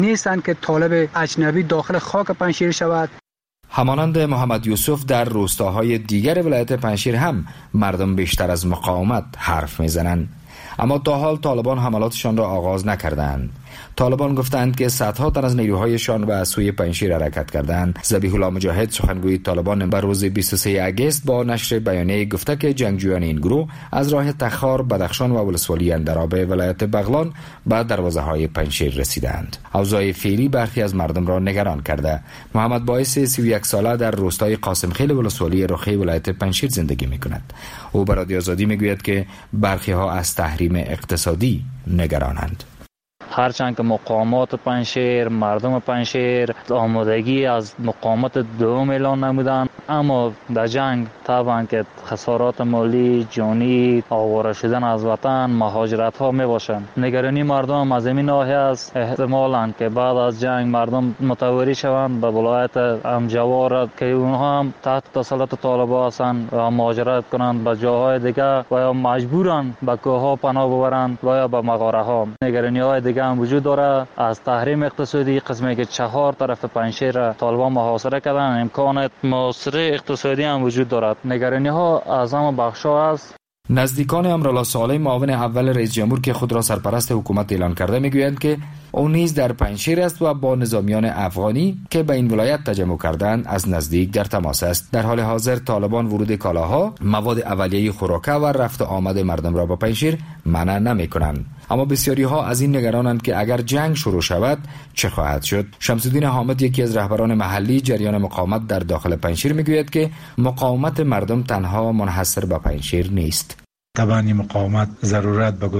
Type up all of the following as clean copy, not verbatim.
نیستند که طالب اجنبی داخل خاک پنجشیر شود. همانند محمد یوسف در روستاهای دیگر ولایت پنجشیر هم مردم بیشتر از مقاومت حرف میزنند، اما تا حال طالبان حملاتشان را آغاز نکردند. طالبان گفتند که صدها تن از نیروهایشان به سوی پنجشیر حرکت کردند. ذبیح الله مجاهد سخنگوی طالبان بر روز 23 اگست با نشر بیانیه گفته که جنگجویان این گروه از راه تخار، بدخشان و ولسوالی اندراب ولایت بغلان به دروازه‌های پنجشیر رسیدند. اوضاع فعلی برخی از مردم را نگران کرده. محمد باعث 31 ساله در روستای قاسم خیل ولسوالی رخی ولایت پنجشیر زندگی می‌کند. او به رادیو آزادی میگوید که برخی ها از تحریم اقتصادی نگرانند. هرچند که مقامات پنجشیر، مردم پنجشیر آمادگی از مقامات دوم اعلان نمودند، اما در جنگ طبعا که خسارات مالی، جانی، آواره شدن از وطن، مهاجرت ها می باشند. نگرانی مردم از این ناحیه است احتمالاً که بعد از جنگ مردم متواری شوند به ولایت امجوار که اونها هم تحت تسلط طالبان هستند و مهاجرت کنند به جاهای دیگر و یا مجبورند به کوهها پناه ببرند و یا به مغاره ها. نگرانی های دیگر هم وجود داره از تحریم اقتصادی، قسمی که 4 طرف پنجشیر طالبان محاصره کردن، امکان محاصره اقتصادی هم وجود دارد. نگرانی ها از همه بخش‌ها است. نزدیکان امرالله صالح معاون اول رئیس جمهور که خود را سرپرست حکومت اعلان کرده میگویند که او نیز در پنجشیر است و با نظامیان افغانی که به این ولایت تجمع کردند از نزدیک در تماس است. در حال حاضر طالبان ورود کالاها، مواد اولیه خوراکه و رفت آمد مردم را به پنجشیر منع نمی‌کنند. اما بسیاری ها از این نگرانند که اگر جنگ شروع شود چه خواهد شد. شمس الدین حامد یکی از رهبران محلی جریان مقاومت در داخل پنجشیر میگوید که مقاومت مردم تنها منحصر به پنجشیر نیست. طبعا این مقاومت ضرورت به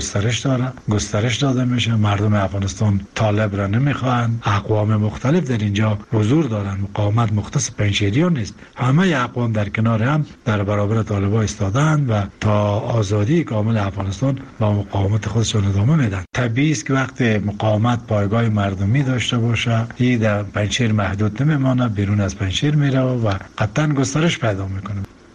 گسترش داده میشه. مردم افغانستان طالب را نمیخواهند. اقوام مختلف در اینجا حضور دارند. مقاومت مختص پنجشیریان نیست، همه اقوام در کنار هم در برابر طالبان ایستادند و تا آزادی کامل افغانستان با مقاومت خودشان ادامه میدن. طبیعی است که وقتی مقاومت پایگاه مردمی داشته باشه، این در پنجشیر محدود نمیمانه، بیرون از پنجشیر میره و قطعا گسترش پیدا میکنه.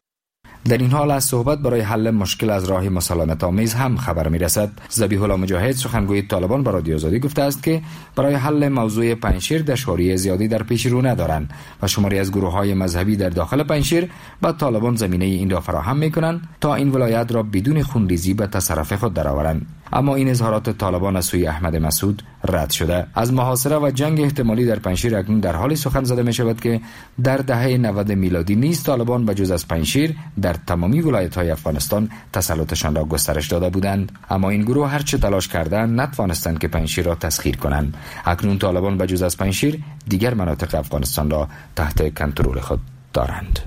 در این حال از صحبت برای حل مشکل از راه مسالمت آمیز هم خبر میرسد. ذبیح الله مجاهد سخنگوی طالبان به رادیو آزادی گفته است که برای حل موضوع پنجشیر دشواری زیادی در پیش رو ندارند و شماری از گروه‌های مذهبی در داخل پنجشیر با طالبان زمینه این را فراهم میکنند تا این ولایت را بدون خونریزی به تصرف خود درآورند. اما این اظهارات طالبان از سوی احمد مسعود رد شده. از محاصره و جنگ احتمالی در پنجشیر اکنون در حالی سخن زده می شود که در دهه 90 میلادی نیز طالبان بجز از پنجشیر در تمامی ولایت‌های افغانستان تسلطشان را گسترش داده بودند، اما این گروه هر چه تلاش کردند نتوانستند که پنجشیر را تسخیر کنند. اکنون طالبان بجز از پنجشیر دیگر مناطق افغانستان را تحت کنترل خود دارند.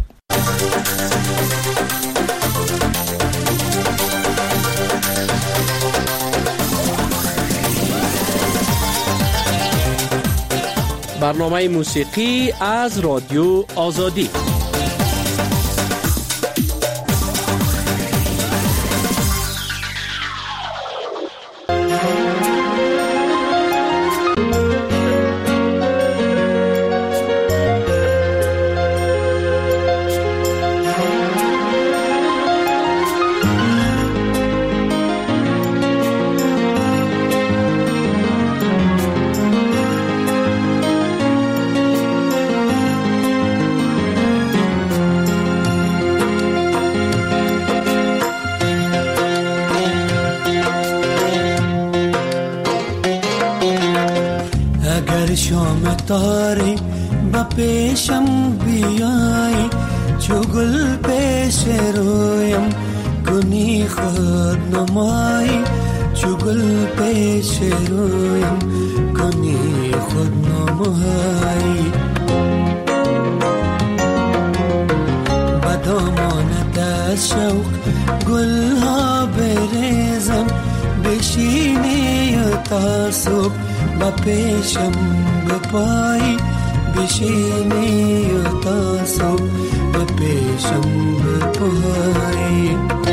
برنامه موسیقی از رادیو آزادی. شام تاری با پیشم بیایی، چو گل پیش رویم کنی خود نمایی، چو گل پیش رویم کنی خود نمایی. با دامانت از شوق گل ها بریزم، بشینی تا صبح با پیشم بپایی، بشینی تا صبح با پیشم بپایی.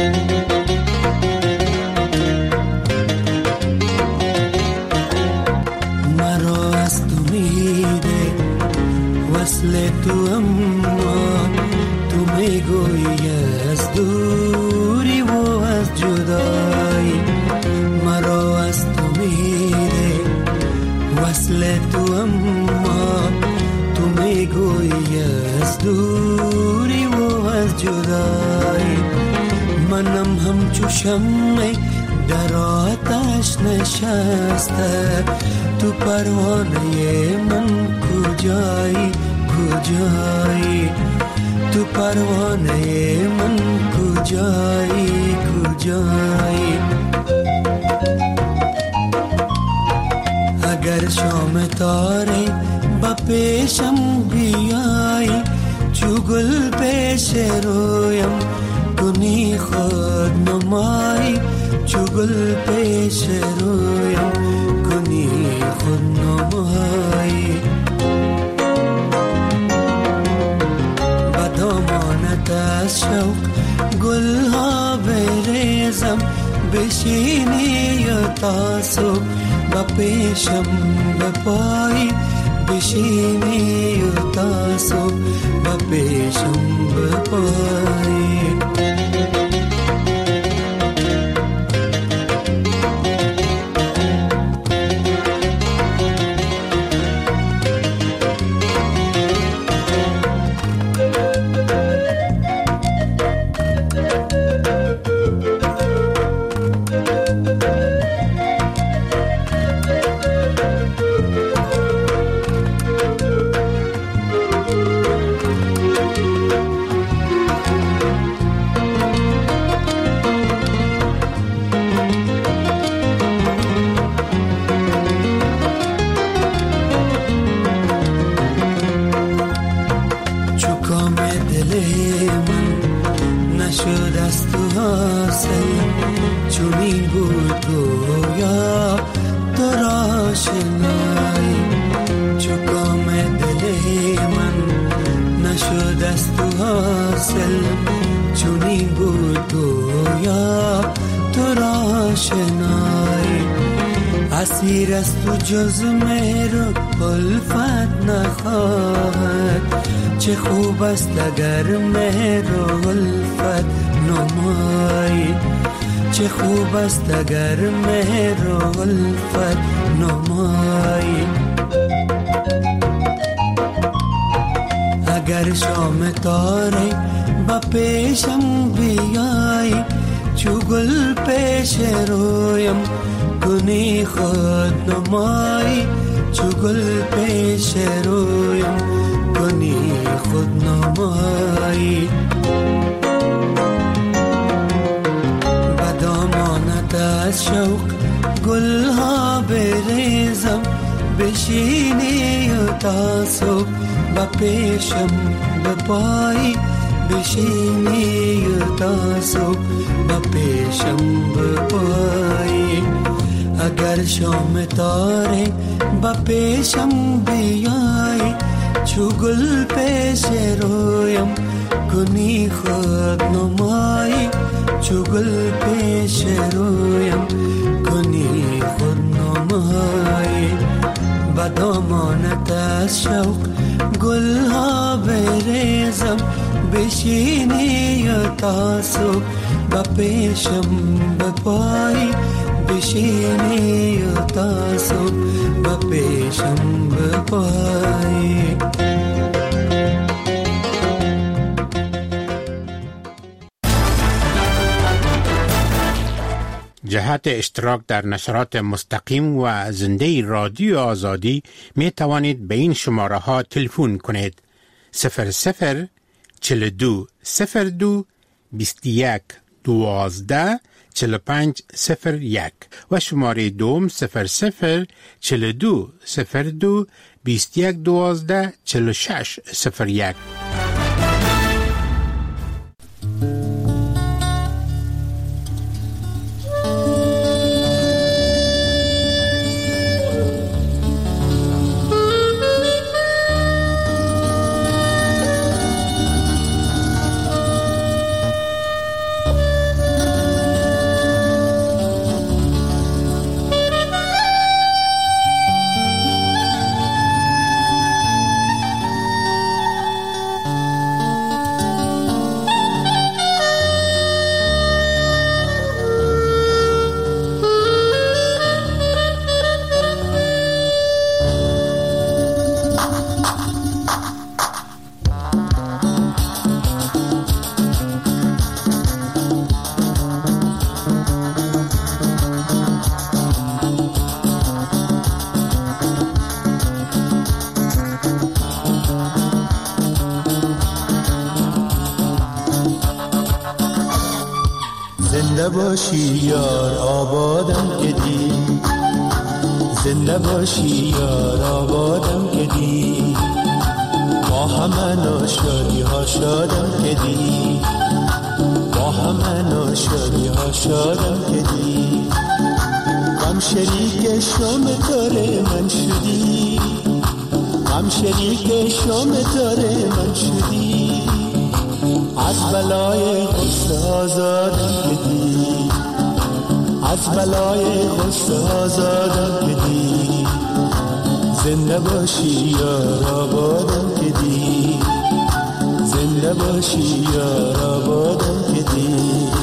مرا از تو میده وصل تو، اما تو میگویی از دوری و از جدایی. مرا از تو میده وصل تو، اما تو میگویی از دوری و از جدایی. منم همچو شمع در آتش نشسته، تو پروانه من کجایی کجایی، تو پروانه من کجایی کجایی. اگر شام تاره با پیشم بیایی، چو گل پیش رویم کنی خود نمایی، چو گل پیش رویم کنی خود نمایی. با دامانت از شوق گل ها بریزم، بشینی یا تاسو با پیشم بپایی، بشینی یا تاسو با پیشم بپایی. اسیر است تو جز میرو الفت نخواهد، چه خوب است اگر میرو الفت نمایی، چه خوب است اگر میرو الفت نمایی. اگر شام تاره با پیشم بیایی، چو گل پیش رویم کنی خود نمایی، چو گل پیش رویم کنی خود نمایی. با دامانت از شوق گل ها بریزم، بشینی و تاسو با پیشم بپایی، بشینی و تاسو با پیشم بپایی. اگر شام تاره با پیشم بیایی، چو گل پیش رویم کنی خود نمایی، چو گل پیش رویم کنی خود نمایی. با دامانت از شوق گل ها بریزم، بشینی یا تاسو با پیشم بپایی، بشینی یا تاسو با پیشم بپایی. جهت اشتراک در نشرات مستقیم و زنده رادیو آزادی می توانید به این شماره ها تلفن کنید: 00 42 02 21 12 45 01 و شماره دوم 00 42 02 21 12 46 01. زنده باشی یار آبادم که دی، زنده باشی یار آبادم که دی، با همه ناشادی ها شادم که دی، با همه ناشادی ها شادم که دی. غم شریک شام تاره من شدی، غم شریک شام تاره من شدی، از بلای غصه آزادم که دی، از بلای غصه آزادم که دی. زنده باشی یار آبادم که دی، زنده باشی یار آبادم که دی.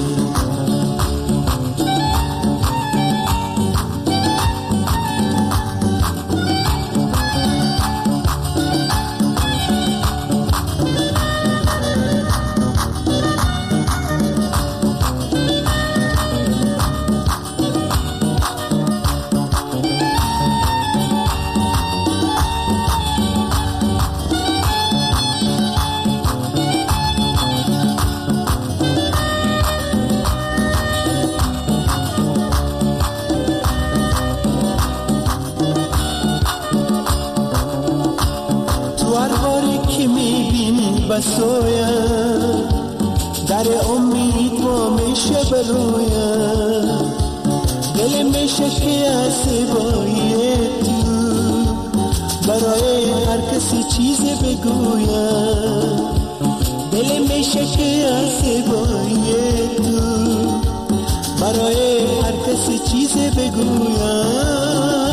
بسویم در امید و میشه برویم، دل میشه که از سبایی تو برای هر کسی چیز بگویم، دل میشه که از سبایی تو برای هر کسی چیز بگویم.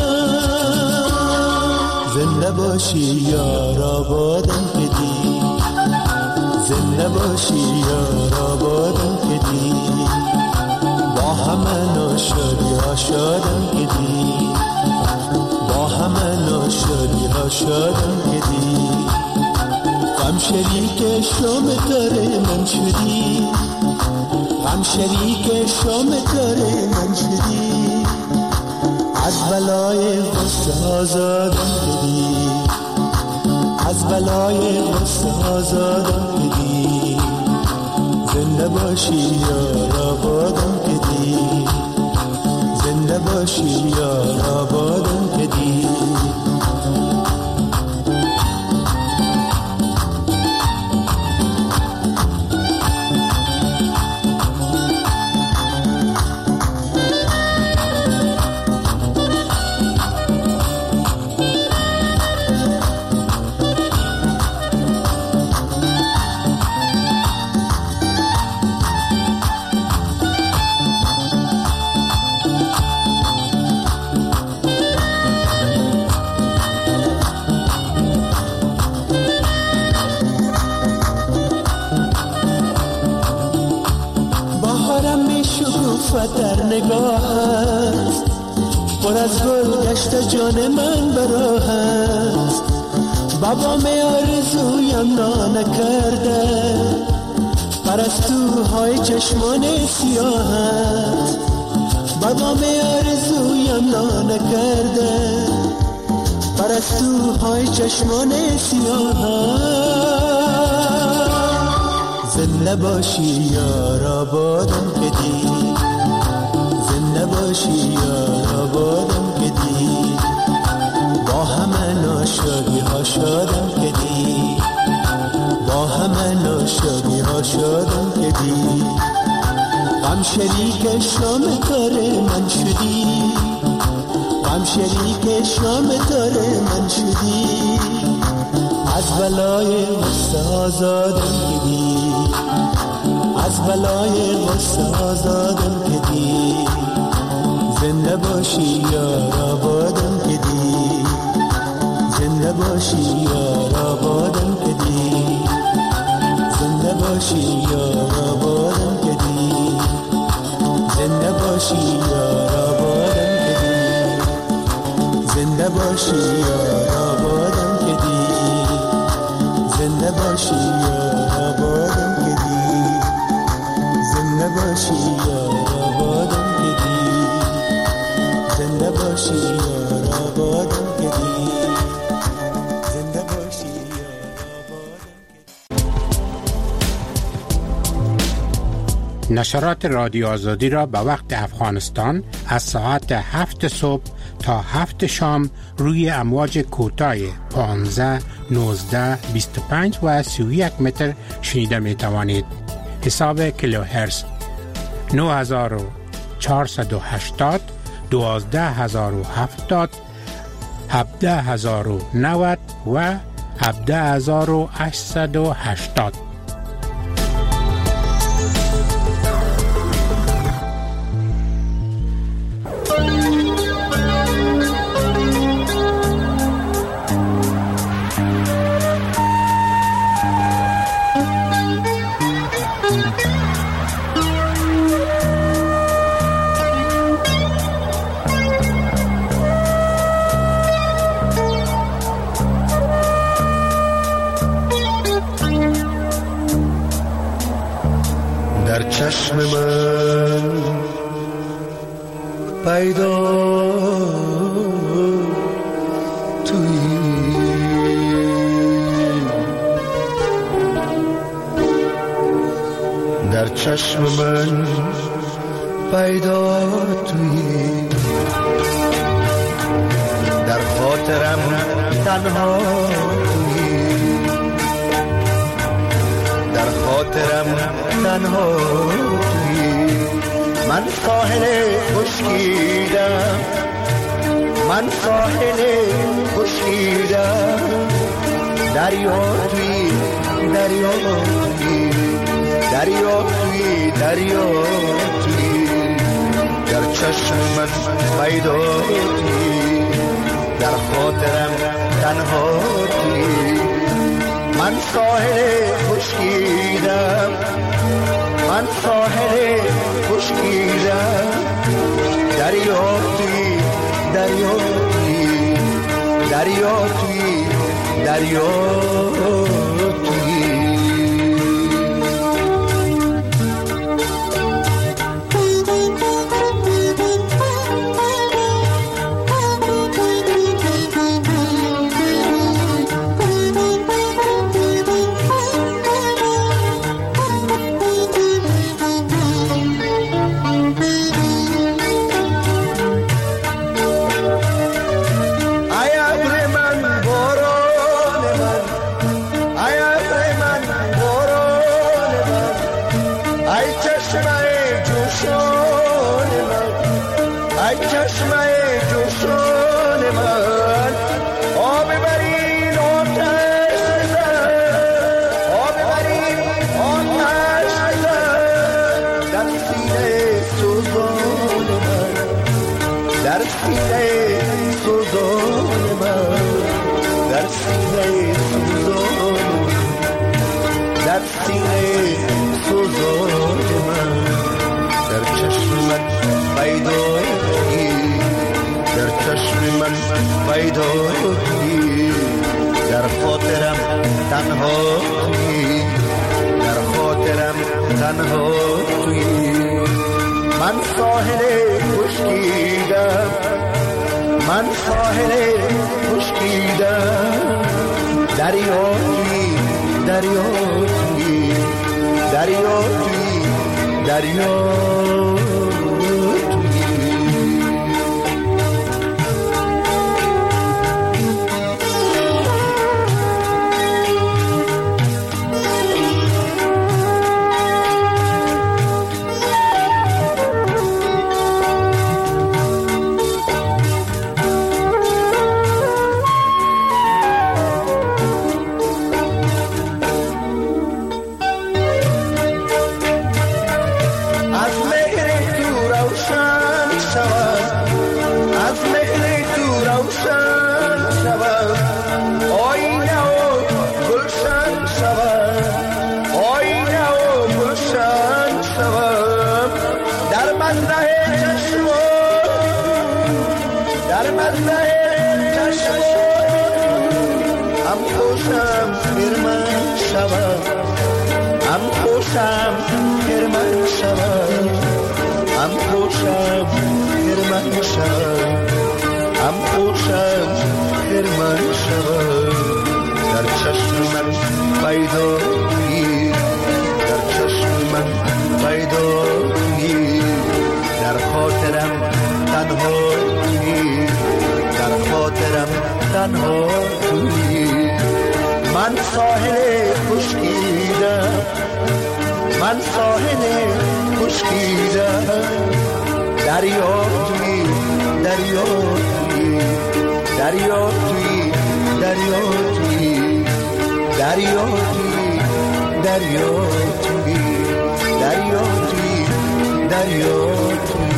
زنده باشی یار آبادم که دی، زنده باشی یار آبادم که دی، با همه ناشادی ها شادم که دی، با همه ناشادی ها شادم که دی. غم شریک شام تاره من شدی، غم شریک شام تاره من شدی، از بلای غصه آزادم که دی، از بلای غصه آزادم که دی. زنده باشی یار آبادم که دی، زنده باشی یار آبادم که دی. در نگاهت پر از گل گشت جان من براهت، بابام آرزویم نکرده پرستوهای چشمان سیاهت، بابام آرزویم نکرده پرستوهای چشمان سیاهت. زنده باشی یار آبادم که دی، زنده باشی یار آبادم که دی، با همه ناشادی ها شادم که دی، با همه ناشادی ها شادم که دی. غم شریک شام تاره من شدی، غم شریک شام تاره من شدی، از بلای غصه آزادم که دی، از بلای غصه آزادم که دی. زنده باشی یار آبادم که دی، زنده باشی یار آبادم که دی، زنده باشی یار آبادم که دی، زنده باشی یار آبادم که دی، زنده باشی یار آبادم که دی، زنده باشی یار آبادم که دی، زنده باشی یار آبادم که دی، زنده باشی یار آبادم که دی، زنده باشی یار آبادم که دی. نشرات رادیو آزادی را به وقت افغانستان از ساعت 7 صبح تا 7 شام روی امواج کوتاه 15, 19, 25 و 31 متر شنیده می توانید. حساب کیلوهرتز 9480, 12070, 17090 و 17880. در چشم من پیدا تویی، در چشم من پیدا تویی، در خاطرم تنها تویی، در خاطرم تنها تویی. من ساحل خشکیدم، من ساحل خشکیدم، دریا تویی، دریا تویی، دریا تویی، دریا تویی. در چشم من پیدا تویی، در خاطرم تنها تویی. من ساحل خشکیدم، من ساحل خشکیدم، دریا تویی، دریا تویی، دریا تویی، دریا تویی. در خاطرم تنها تویی، در خاطرم تنها تویی. من ساحل خشکیدم، من ساحل خشکیدم، دریا تویی، دریا تویی، دریا تویی، دریا در در چشم من پیدایی، در خاطرم تنهایی، در خاطرم تنهایی. من ساحل خشکیدم، من ساحل خشکیدم، دریا توی دریا توی دریا توی دریا توی دریا توی دریا توی دریا توی دریا توی.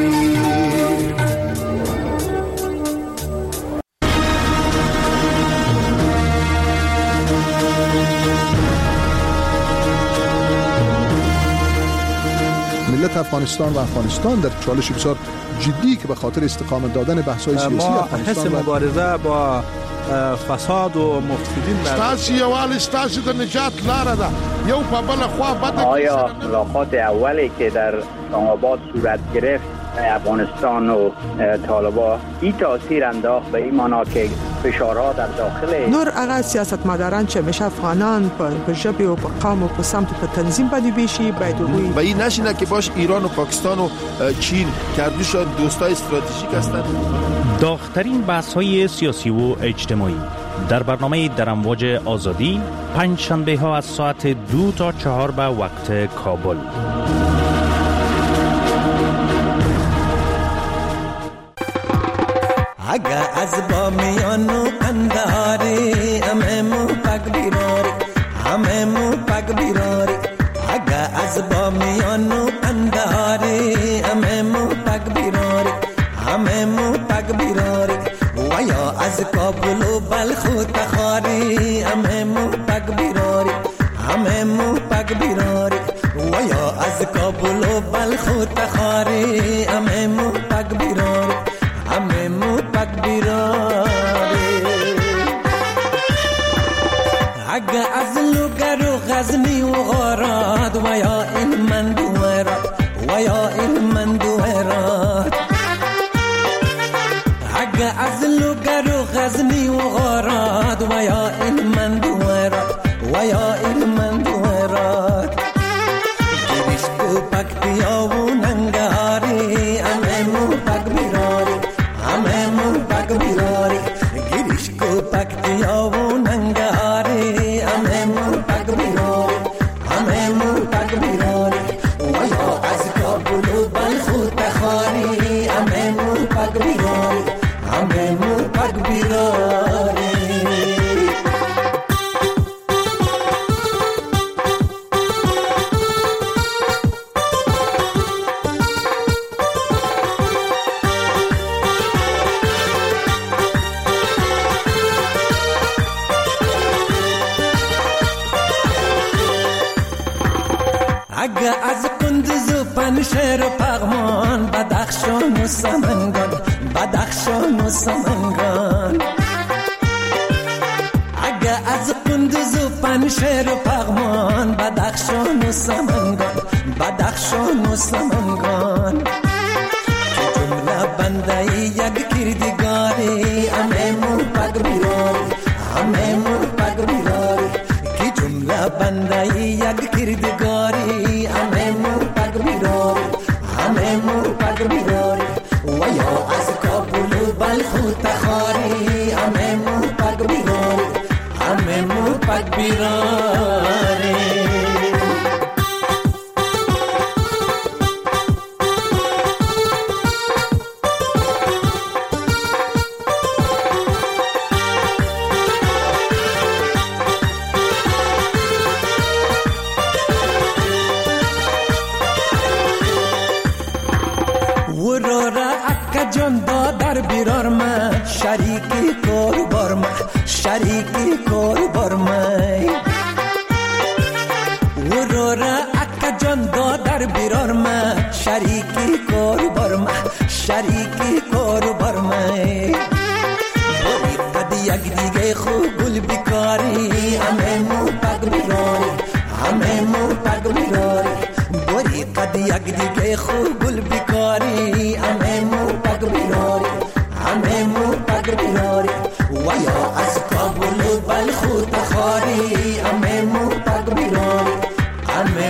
ملت افغانستان و افغانستان در چالش بسیار جدی که به خاطر استقامت دادن بحث‌های سیاسی افغانستان حس مبارزه با فساد و مفسدین ستاسو یوال ستاسو د نجات لاره ده. یو په بل خوا بده. آیا ملاقات اولی که در اسلام‌آباد صورت گرفت افغانستان و طالبان این تاثیر انداخت به این معنا که فشارها در داخل نور هغه سیاستمداران چې همیشه افغانان په ژبه او په قوم او په سمت په تنظیم باندې بشي باید وي و این نشینه که باش ایران و پاکستان و چین کردوشان دوستای استراتژیک هستند. داغ‌ترین بحث‌های سیاسی و اجتماعی در برنامه در امواج آزادی پنج شنبه ها از ساعت 2 تا 4 به وقت کابل. اگه از با میانو انداری همه مو پک بیراری همه مو پک بیراری اگه از با میانو انداری همه مو پک بیراری همه مو پک بیراری و یا از کابل و بلخ و تخاری همه مو پک بیراری همه مو پک بیراری و یا از کابل و بلخ و تخاری همه مو پک بیراری همه مو پک بیراری اگه از لوگر و غزنی و غارات و یا این من دوهرات و یا این من دوهرات اگه از لوگر و غزنی و غارات و یا این من دوهرات و یا این من دوهرات گریش کو پک دیا و ننگاری همه مو پک بیراری همه مو پک بیراری گریش کو پک دیا و ننگاری همه مو پک بیراری همه مو پک بیراری و یا از کابل و بلخ و تخاری همه مو پک بیراری همه مو پک بیراری اگه از قندوز و پنشهر و پغمان بدخشان و سمنگان بدخشان و سمنگان اگه از قندوز و پنشهر و پغمان بدخشان و سمنگان بدخشان و سمنگان که جمله بنده یک کردگاری همه مو پک بیراری همه مو پک بیراری که جمله بنده یک کردگاری همه مو پک بیراری همه مو پک بیراری و یا از کابل و بلخ و تخاری همه مو پک بیراری همه مو پک بیراری جان دادر بیرار من شریکی کار بار من شریکی کار بار من ورورا اکا جان دادر بیرار من شریکی کار بار من شریکی کار بار من باری قد یک دیگه خوب گل بیکاری همه مو پک بیراری همه مو پک بیراری باری قد یک دیگه خوب گل بیکاری همه مو پک بیراری همه مو پک بیراری و یا از کابل و بلخ و تخاری همه مو پک بیراری همه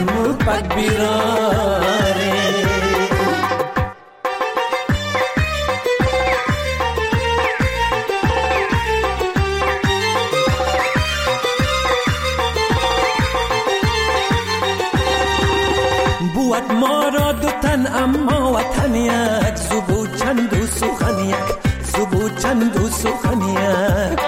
اما وطن یک زبود چند و سخن یک زبود چند و سخن یک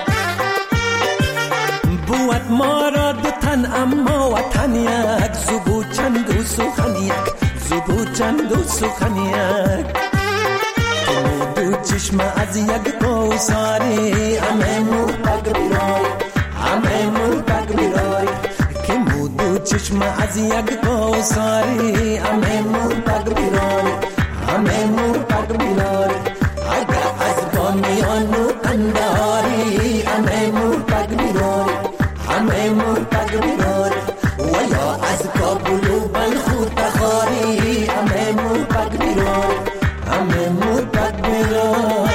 بود ما را دو تن اما وطن یک زبود چند و سخن یک زبود چند و سخن یک دو چشم از یک کوثری همه مرتگ بیرای همه مرتگ بیرای که دو چشم از یک کوثری همه مرتگ بیرای همه مرتگ بیرای اگر از بامیان و قندهاری همه مرتگ بیرای همه مرتگ بیرای و یا از کابل و بلخ و تخاری همه مرتگ بیرای همه مرتگ بیرای.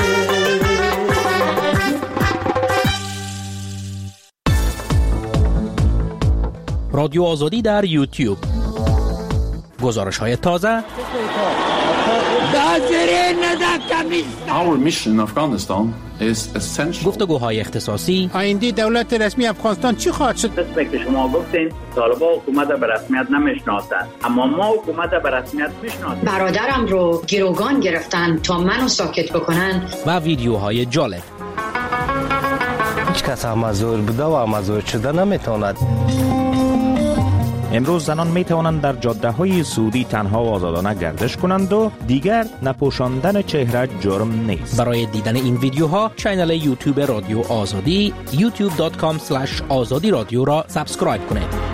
رادیو آزادی در یوتیوب، گزارش های تازه. Our mission in Afghanistan is essential. گفتگوهای اختصاصی. آینده دولت رسمی افغانستان چی خواهد شد؟ مثل که شما گفتین طالبان حکومت به رسمیت نمیشناسند، اما ما حکومت به رسمیت میشناسیم. برادرم رو گروگان گرفتن تا منو ساکت بکنن. و ویدیوهای جالب. هیچ کس مزور بوده و مزور شده نمیتواند. امروز زنان می توانند در جاده های سعودی تنها و آزادانه گردش کنند و دیگر نپوشاندن چهره جرم نیست. برای دیدن این ویدیوها کانال یوتیوب رادیو آزادی youtube.com/azadi رادیو را سابسکرایب کنید.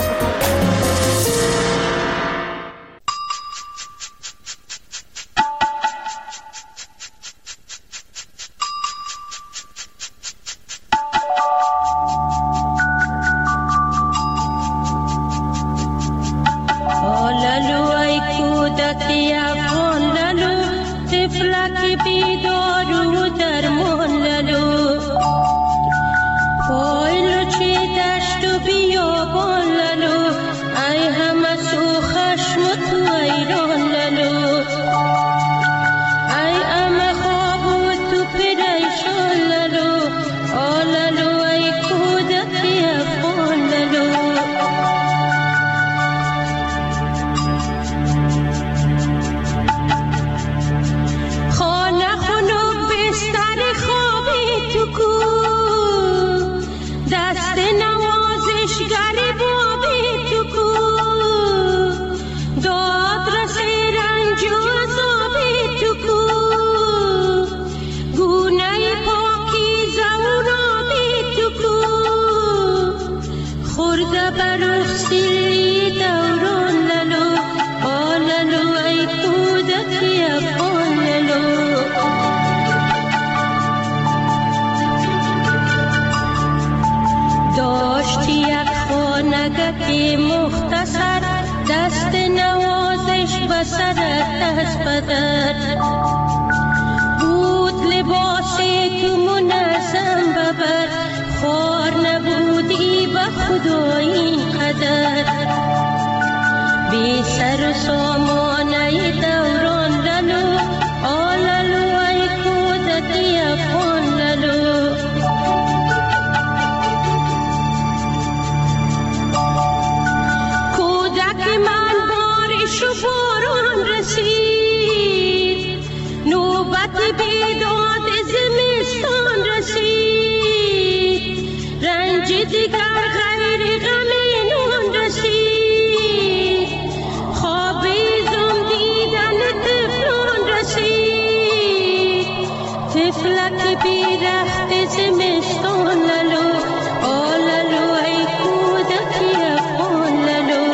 مختصر دست نوازش و سرت از بدر بود لباس تو منظم ببر خوار نبودی به خدا این قدر بی سر و سامانه دوران للو آللو ای کودکی افغان للو باران رسید نوبت بیداد زمستان رسید رنج دیگر غیر غم نان رسید خواب زم دیدن طفلان رسید طفلک بیرخت زمستان للو آللو ای کودکی افغان للو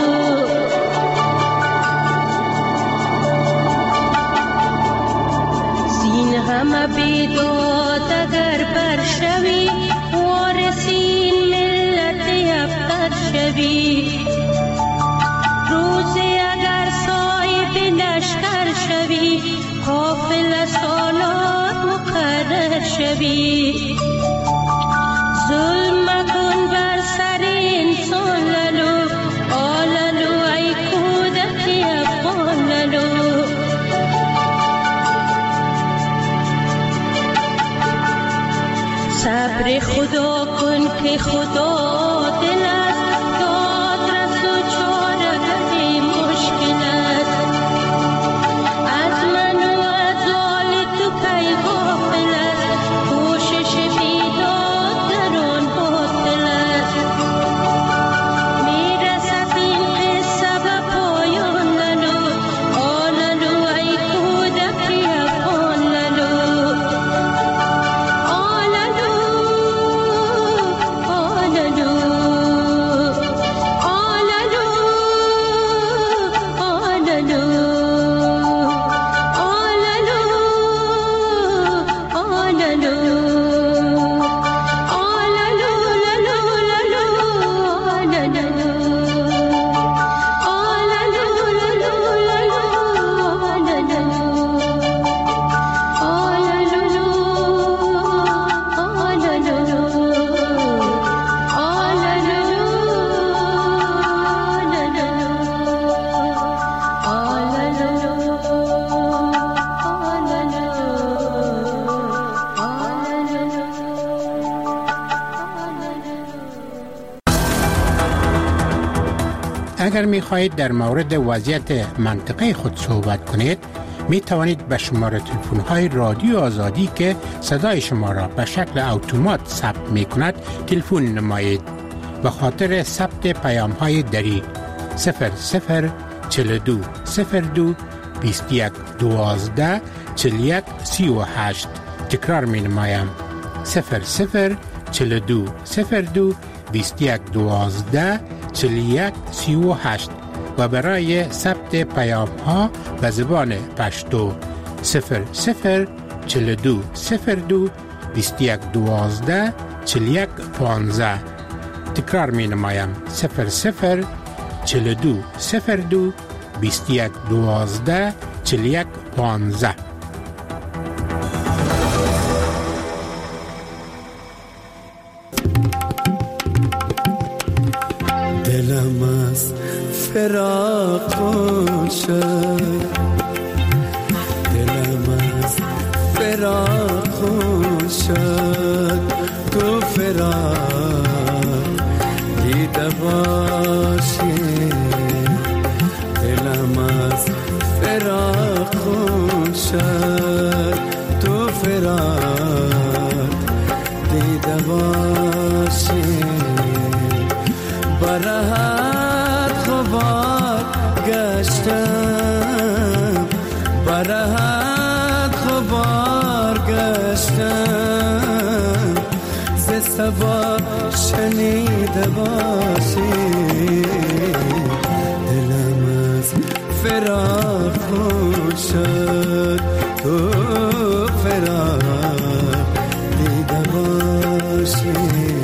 همه بیداد اگر برشوی وارثین ملت افغان شوی روزی اگر صاحب لشکر شوی حافل سالات مقرر شوی ظلم کن بر سر انسان للو آللو ای کودکی افغان للو صبر خدا کن که خدا دل است داد رس و چاره مشکل است اگر می خواهید در مورد وضعیت منطقه خود صحبت کنید، می توانید به شماره تلفن های رادیو آزادی که صدای شما را به شکل اتومات ثبت می کند تلفن نمایید. به خاطر ثبت پیام های دری 0042 02 21 12 41 38. تکرار می نمایم 0042 02 21 12 41 38 و برای ثبت پیام ها به زبان پشتو 0042 02 21 12 41 15. تکرار می نمایم 0042 02 21 12 41 15. دلم از فراق شد، دلم از فراق شد، تو فراق دیده باشی. دلم از فراق شد، تو فراق دیده باشی. برهت خوبار گشتم، برهت خوبار گشتم، ز سبا شنیده باشی. دلم از فراق شد، تو فراق دیده باشی.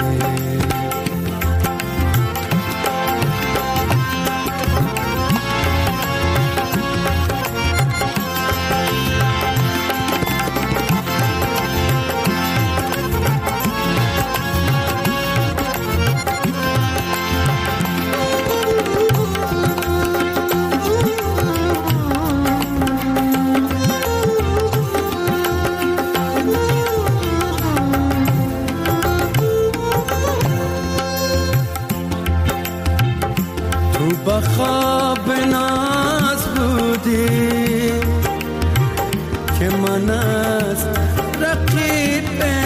بخواب ناز بودی که من از رقیب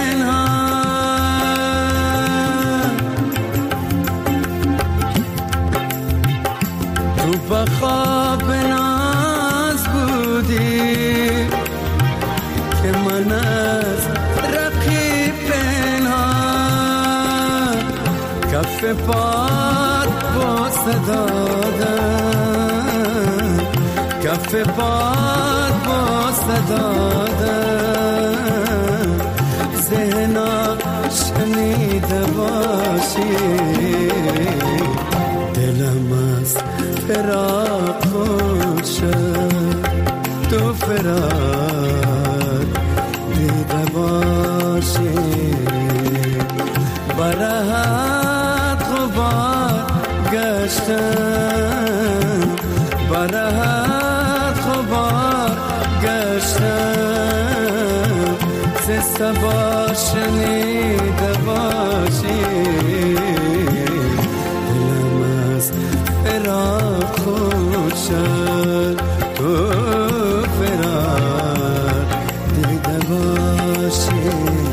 پنهان، تو بخواب ناز بودی که من از رقیب پنهان. کف پات بوسه دادم، کف پات بوسه دادم، ذهنا شنیده باشی. دلم از فراق شد، تو فراق دیده باشی. برهت خوبار گشتم، برهت خوبار گشتم، ز سبا شنیده باشی. دلم از فراق شد، تو فراق دیده باشی.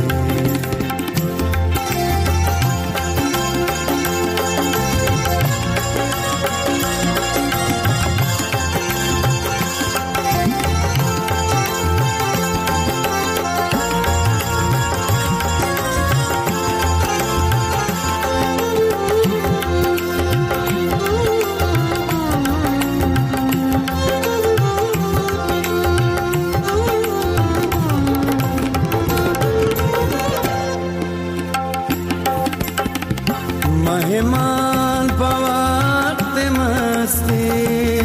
مهمان با وقت مستی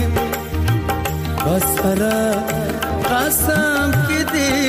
بسر قسم که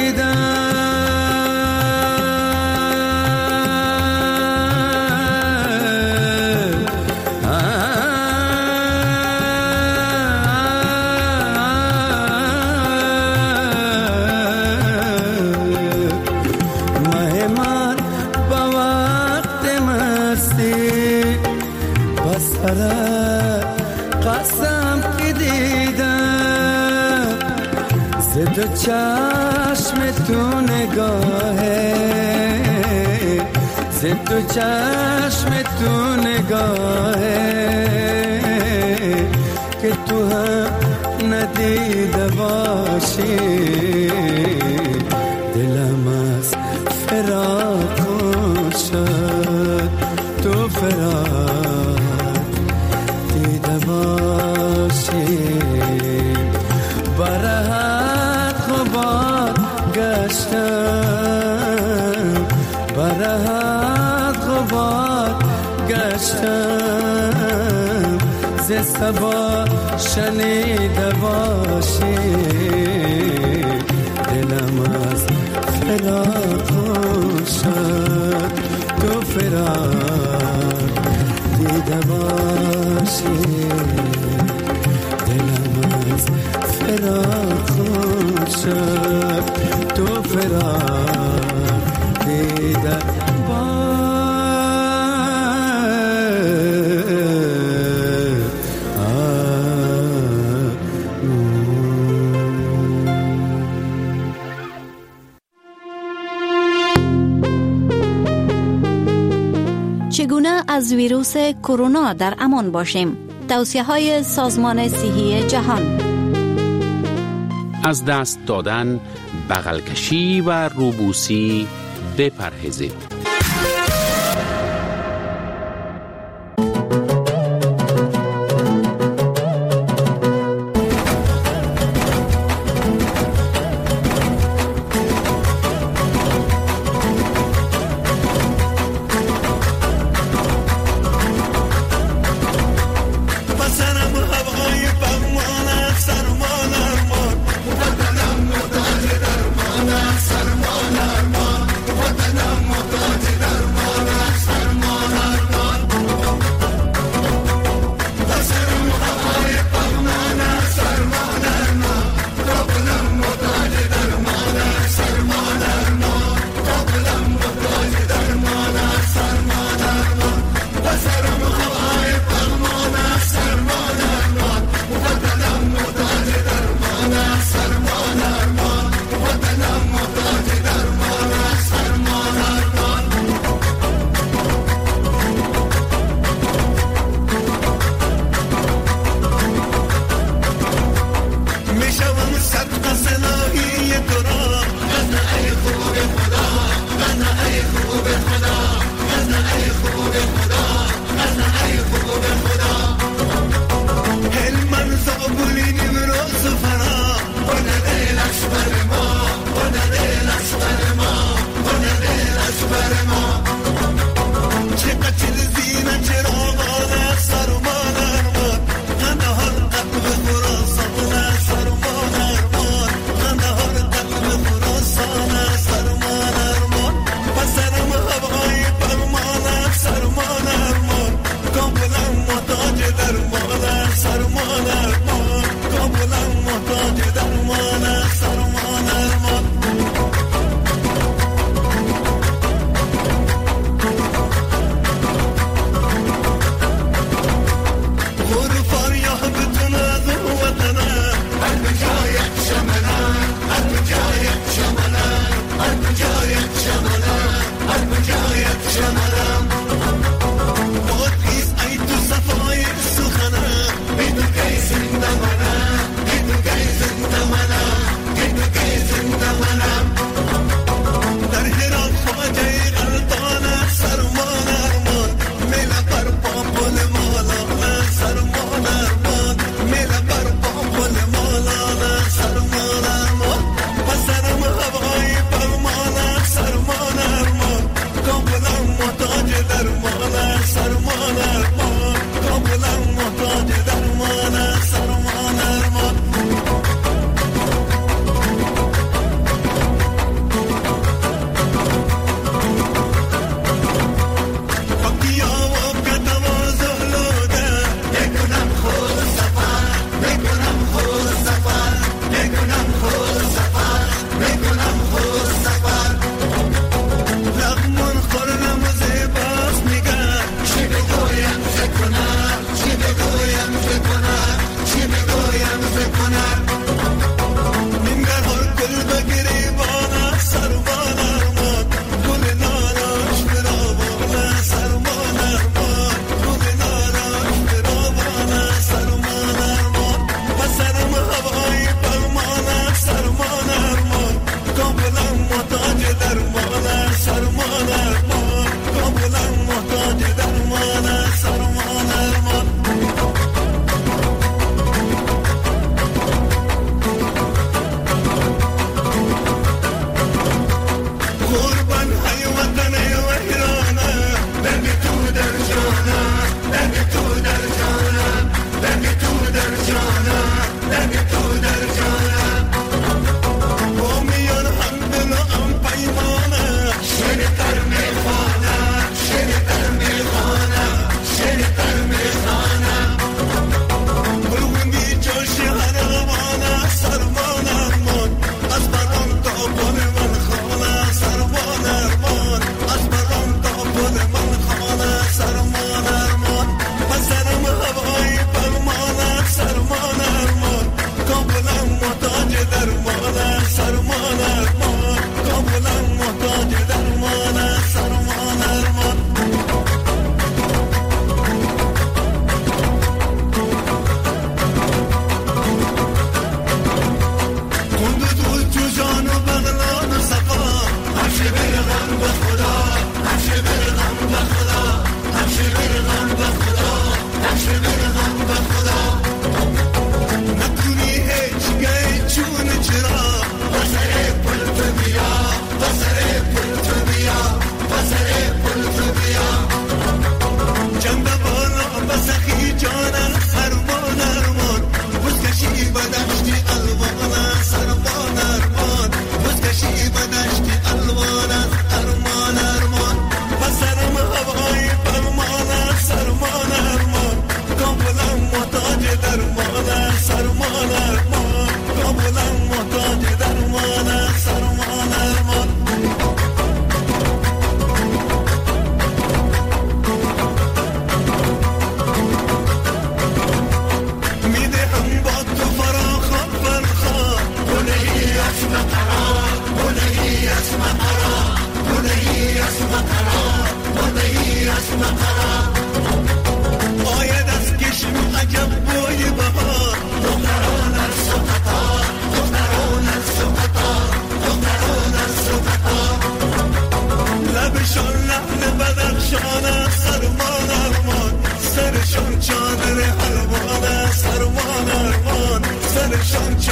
مهمان با وقت مستی نفسم که دیدم زد و چشم تو نگاهه زد و چشم تو نگاهه که تو هم ندیده باشی دلم از فراق شد تو فراق دیده باشی برهت خوبات گشتم برهت خوبات گشتم ز سبا شنیده باشی دلم از فراق شد تو فراق دیده باشی دلم از فراق شد تو فراق دیده چگونه از ویروس کرونا در امان باشیم؟ توصیه‌های سازمان صحی جهان. از دست دادن، بغل کشی و روبوسی بپرهیزید. وطنم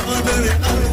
مادر